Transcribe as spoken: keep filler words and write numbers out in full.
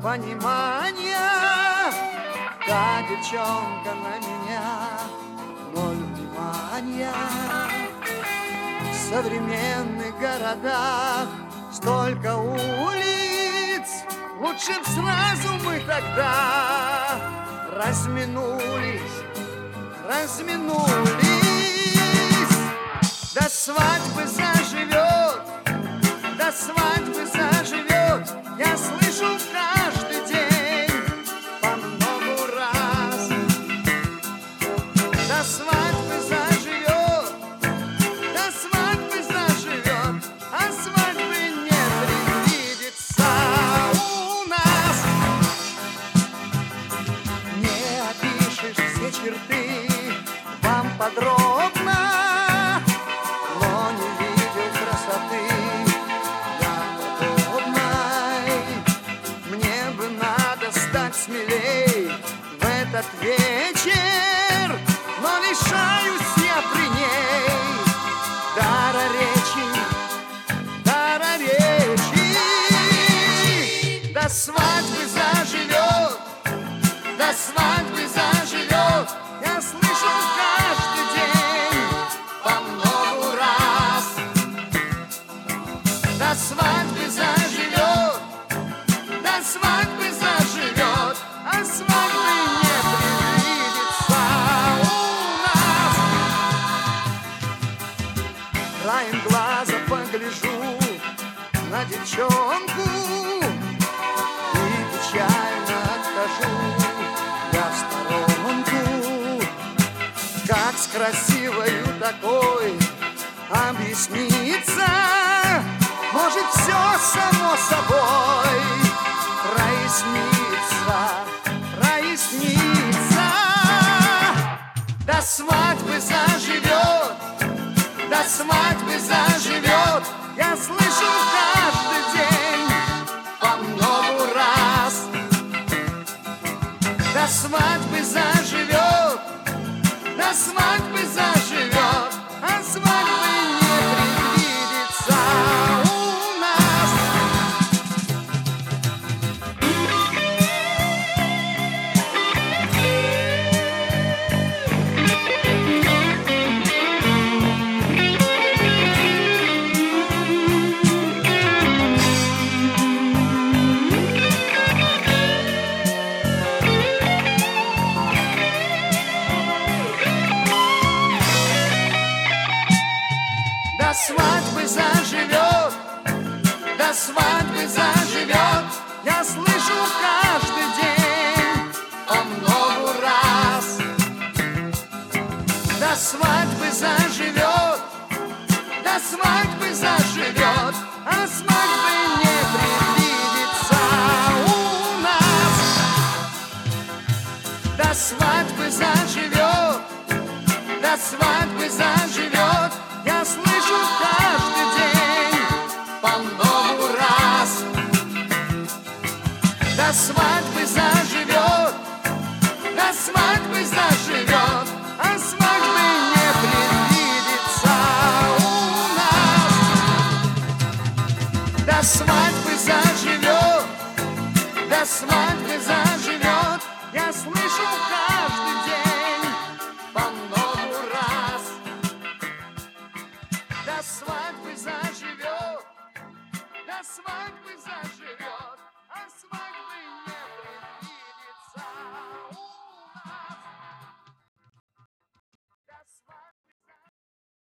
понимания. Та девчонка на меня ноль внимания. В современных городах столько улиц, лучше б сразу мы тогда разминулись, разминулись. До свадьбы заживет, до свадьбы заживет. Я слышу каждый день по многу раз. До свадьбы заживет, до свадьбы заживет, а свадьбы не предвидится у нас. Не опишешь все черты вам подробно, но не видел красоты я подобной. Мне бы надо стать смелей в этот вечер, но лишаюсь я при ней дара речи, дара речи. До свадьбы заживет, до свадьбы заживет. Я слышу каждый день по многу раз. До свадьбы заживет, до свадьбы заживет, а свадьбы не предвидится у нас. Краем глаза погляжу на девчонку и печально отхожу я в сторонку. Как с красивою такой объясниться? Может, все само собой прояснится, прояснится. До свадьбы заживет, до свадьбы заживет. Я слышу каждый день по многу раз. До свадьбы заживет, до свадьбы заживет, а свадьбы не предвидится у нас. До свадьбы заживет, до свадьбы заживет. Я слышу каждый день по многу раз. До свадьбы заживет, до свадьбы заживет, а свадьбы не предвидится у нас. До свадьбы заживет, до свадьбы заживет. Я слышу каждый день по многу раз. До свадьбы заживет, до свадьбы заживет, а свадьбы не предвидится у нас. До свадьбы заживет, до свадьбы заживет. Я слышу каждый день по многу раз. До свадьбы заживет, до свадьбы заживет, а свадьбы не предвидится.